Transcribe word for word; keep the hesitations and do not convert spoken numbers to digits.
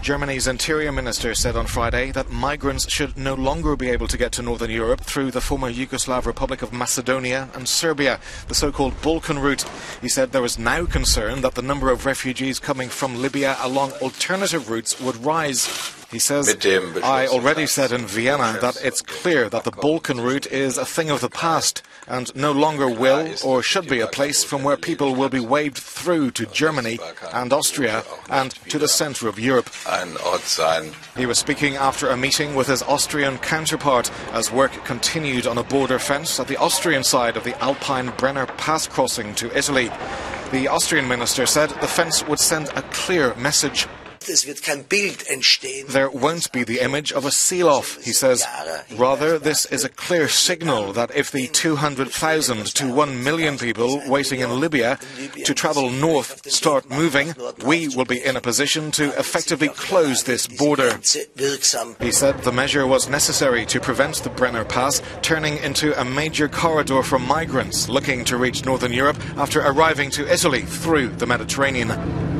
Germany's Interior Minister said on Friday that migrants should no longer be able to get to Northern Europe through the former Yugoslav Republic of Macedonia and Serbia, the so-called Balkan route. He said there was now concern that the number of refugees coming from Libya along alternative routes would rise. He says, I already said in Vienna that it's clear that the Balkan route is a thing of the past and no longer will or should be a place from where people will be waved through to Germany and Austria and to the centre of Europe. He was speaking after a meeting with his Austrian counterpart as work continued on a border fence at the Austrian side of the Alpine Brenner Pass crossing to Italy. The Austrian minister said the fence would send a clear message. There won't be the image of a seal-off, he says. Rather, this is a clear signal that if the two hundred thousand to one million people waiting in Libya to travel north start moving, we will be in a position to effectively close this border. He said the measure was necessary to prevent the Brenner Pass turning into a major corridor for migrants looking to reach Northern Europe after arriving to Italy through the Mediterranean.